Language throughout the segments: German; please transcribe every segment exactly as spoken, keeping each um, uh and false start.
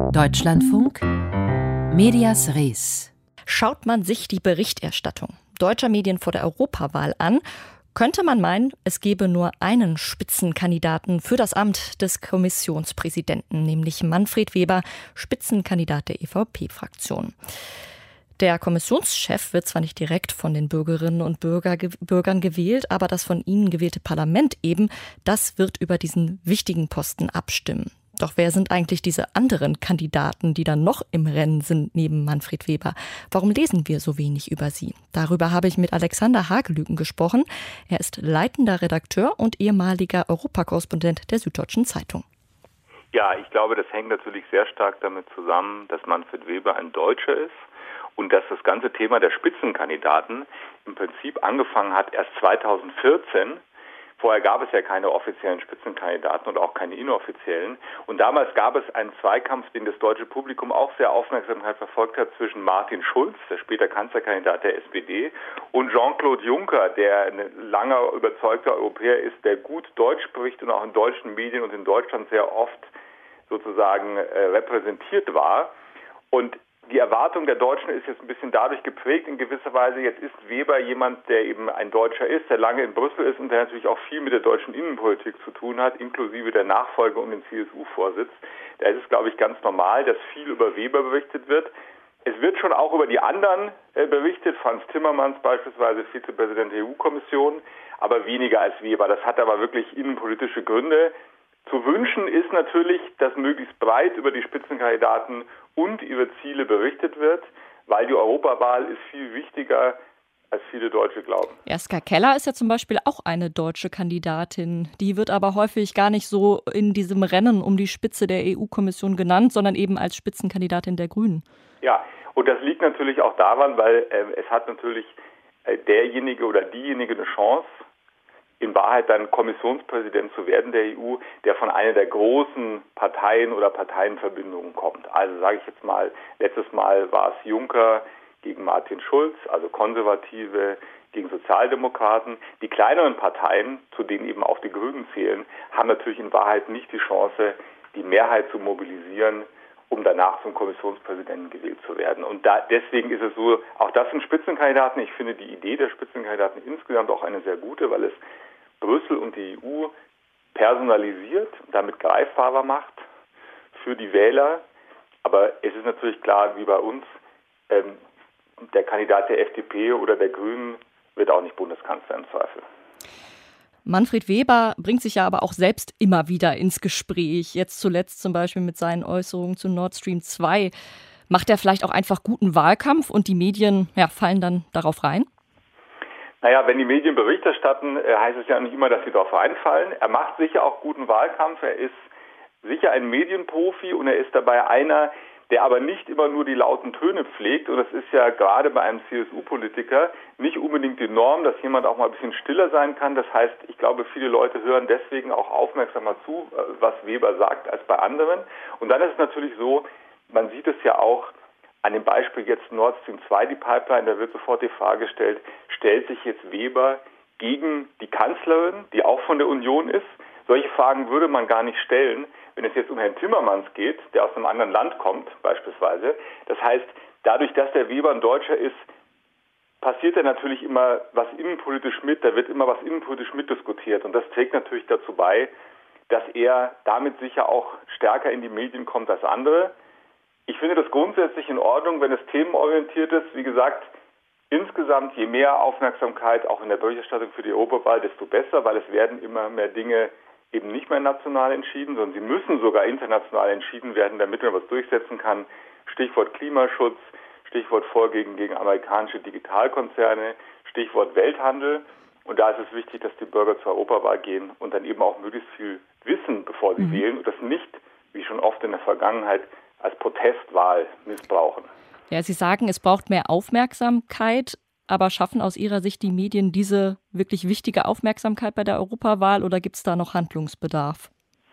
Deutschlandfunk Medias Res. Schaut man sich die Berichterstattung deutscher Medien vor der Europawahl an, könnte man meinen, es gebe nur einen Spitzenkandidaten für das Amt des Kommissionspräsidenten, nämlich Manfred Weber, Spitzenkandidat der E V P-Fraktion. Der Kommissionschef wird zwar nicht direkt von den Bürgerinnen und Bürger, Bürgern gewählt, aber das von ihnen gewählte Parlament eben, das wird über diesen wichtigen Posten abstimmen. Doch wer sind eigentlich diese anderen Kandidaten, die dann noch im Rennen sind neben Manfred Weber? Warum lesen wir so wenig über sie? Darüber habe ich mit Alexander Hagelüken gesprochen. Er ist leitender Redakteur und ehemaliger Europakorrespondent der Süddeutschen Zeitung. Ja, ich glaube, das hängt natürlich sehr stark damit zusammen, dass Manfred Weber ein Deutscher ist und dass das ganze Thema der Spitzenkandidaten im Prinzip angefangen hat erst zweitausendvierzehn. Vorher gab es ja keine offiziellen Spitzenkandidaten und auch keine inoffiziellen. Und damals gab es einen Zweikampf, den das deutsche Publikum auch sehr aufmerksam verfolgt hat, zwischen Martin Schulz, der später Kanzlerkandidat der S P D, und Jean-Claude Juncker, der ein langer, überzeugter Europäer ist, der gut Deutsch spricht und auch in deutschen Medien und in Deutschland sehr oft sozusagen äh, repräsentiert war. Und die Erwartung der Deutschen ist jetzt ein bisschen dadurch geprägt in gewisser Weise. Jetzt ist Weber jemand, der eben ein Deutscher ist, der lange in Brüssel ist und der natürlich auch viel mit der deutschen Innenpolitik zu tun hat, inklusive der Nachfolge um den C S U-Vorsitz. Da ist es, glaube ich, ganz normal, dass viel über Weber berichtet wird. Es wird schon auch über die anderen äh, berichtet, Frans Timmermans beispielsweise, Vizepräsident der E U-Kommission, aber weniger als Weber. Das hat aber wirklich innenpolitische Gründe. Zu wünschen ist natürlich, dass möglichst breit über die Spitzenkandidaten und ihre Ziele berichtet wird, weil die Europawahl ist viel wichtiger, als viele Deutsche glauben. Ska Keller ist ja zum Beispiel auch eine deutsche Kandidatin. Die wird aber häufig gar nicht so in diesem Rennen um die Spitze der E U-Kommission genannt, sondern eben als Spitzenkandidatin der Grünen. Ja, und das liegt natürlich auch daran, weil äh, es hat natürlich äh, derjenige oder diejenige eine Chance, in Wahrheit dann Kommissionspräsident zu werden der E U, der von einer der großen Parteien oder Parteienverbindungen kommt. Also sage ich jetzt mal, letztes Mal war es Juncker gegen Martin Schulz, also Konservative gegen Sozialdemokraten. Die kleineren Parteien, zu denen eben auch die Grünen zählen, haben natürlich in Wahrheit nicht die Chance, die Mehrheit zu mobilisieren, um danach zum Kommissionspräsidenten gewählt zu werden. Und da, deswegen ist es so, auch das sind Spitzenkandidaten. Ich finde die Idee der Spitzenkandidaten insgesamt auch eine sehr gute, weil es Brüssel und die E U personalisiert, damit greifbarer macht für die Wähler. Aber es ist natürlich klar, wie bei uns, ähm, der Kandidat der F D P oder der Grünen wird auch nicht Bundeskanzler im Zweifel. Manfred Weber bringt sich ja aber auch selbst immer wieder ins Gespräch. Jetzt zuletzt zum Beispiel mit seinen Äußerungen zu Nord Stream zwei. Macht er vielleicht auch einfach guten Wahlkampf und die Medien ja, fallen dann darauf rein? Naja, wenn die Medien Bericht erstatten, heißt es ja nicht immer, dass sie darauf reinfallen. Er macht sicher auch guten Wahlkampf. Er ist sicher ein Medienprofi und er ist dabei einer, der aber nicht immer nur die lauten Töne pflegt. Und das ist ja gerade bei einem C S U-Politiker nicht unbedingt die Norm, dass jemand auch mal ein bisschen stiller sein kann. Das heißt, ich glaube, viele Leute hören deswegen auch aufmerksamer zu, was Weber sagt, als bei anderen. Und dann ist es natürlich so, man sieht es ja auch an dem Beispiel jetzt Nord Stream zwei, die Pipeline, da wird sofort die Frage gestellt, stellt sich jetzt Weber gegen die Kanzlerin, die auch von der Union ist? Solche Fragen würde man gar nicht stellen, wenn es jetzt um Herrn Timmermans geht, der aus einem anderen Land kommt beispielsweise. Das heißt, dadurch, dass der Weber ein Deutscher ist, passiert da natürlich immer was innenpolitisch mit, da wird immer was innenpolitisch mitdiskutiert. Und das trägt natürlich dazu bei, dass er damit sicher auch stärker in die Medien kommt als andere. Ich finde das grundsätzlich in Ordnung, wenn es themenorientiert ist. Wie gesagt, insgesamt je mehr Aufmerksamkeit auch in der Berichterstattung für die Europawahl, desto besser, weil es werden immer mehr Dinge eben nicht mehr national entschieden, sondern sie müssen sogar international entschieden werden, damit man was durchsetzen kann. Stichwort Klimaschutz, Stichwort Vorgehen gegen amerikanische Digitalkonzerne, Stichwort Welthandel. Und da ist es wichtig, dass die Bürger zur Europawahl gehen und dann eben auch möglichst viel wissen, bevor sie mhm. wählen und das nicht, wie schon oft in der Vergangenheit, als Protestwahl missbrauchen. Ja, Sie sagen, es braucht mehr Aufmerksamkeit, aber schaffen aus Ihrer Sicht die Medien diese wirklich wichtige Aufmerksamkeit bei der Europawahl oder gibt es da noch Handlungsbedarf?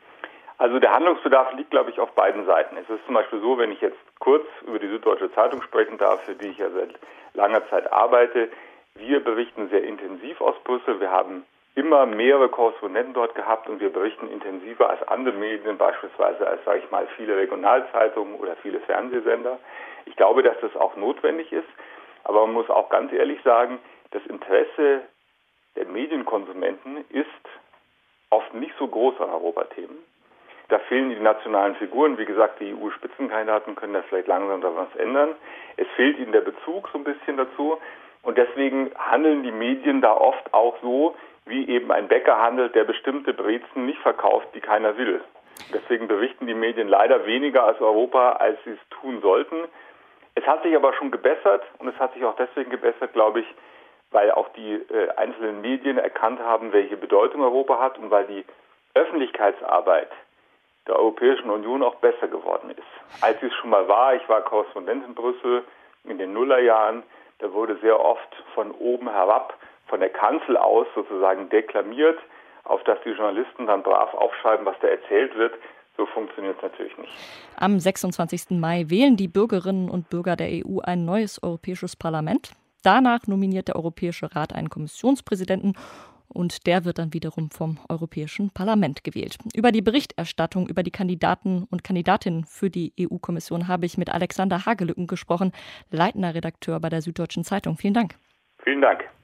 Also der Handlungsbedarf liegt, glaube ich, auf beiden Seiten. Es ist zum Beispiel so, wenn ich jetzt kurz über die Süddeutsche Zeitung sprechen darf, für die ich ja seit langer Zeit arbeite. Wir berichten sehr intensiv aus Brüssel. Wir haben immer mehrere Korrespondenten dort gehabt und wir berichten intensiver als andere Medien, beispielsweise als, sage ich mal, viele Regionalzeitungen oder viele Fernsehsender. Ich glaube, dass das auch notwendig ist, aber man muss auch ganz ehrlich sagen, das Interesse der Medienkonsumenten ist oft nicht so groß an Europathemen. Da fehlen die nationalen Figuren. Wie gesagt, die E U-Spitzenkandidaten können da vielleicht langsam da was ändern. Es fehlt ihnen der Bezug so ein bisschen dazu. Und deswegen handeln die Medien da oft auch so, wie eben ein Bäcker handelt, der bestimmte Brezen nicht verkauft, die keiner will. Deswegen berichten die Medien leider weniger als Europa, als sie es tun sollten. Es hat sich aber schon gebessert und es hat sich auch deswegen gebessert, glaube ich, weil auch die äh, einzelnen Medien erkannt haben, welche Bedeutung Europa hat und weil die Öffentlichkeitsarbeit der Europäischen Union auch besser geworden ist. Als es schon mal war, ich war Korrespondent in Brüssel in den Nullerjahren, da wurde sehr oft von oben herab, von der Kanzel aus sozusagen deklamiert, auf dass die Journalisten dann brav aufschreiben, was da erzählt wird. So funktioniert es natürlich nicht. Am sechsundzwanzigsten Mai wählen die Bürgerinnen und Bürger der E U ein neues Europäisches Parlament. Danach nominiert der Europäische Rat einen Kommissionspräsidenten und der wird dann wiederum vom Europäischen Parlament gewählt. Über die Berichterstattung über die Kandidaten und Kandidatinnen für die E U-Kommission habe ich mit Alexander Hagelücken gesprochen, leitender Redakteur bei der Süddeutschen Zeitung. Vielen Dank. Vielen Dank.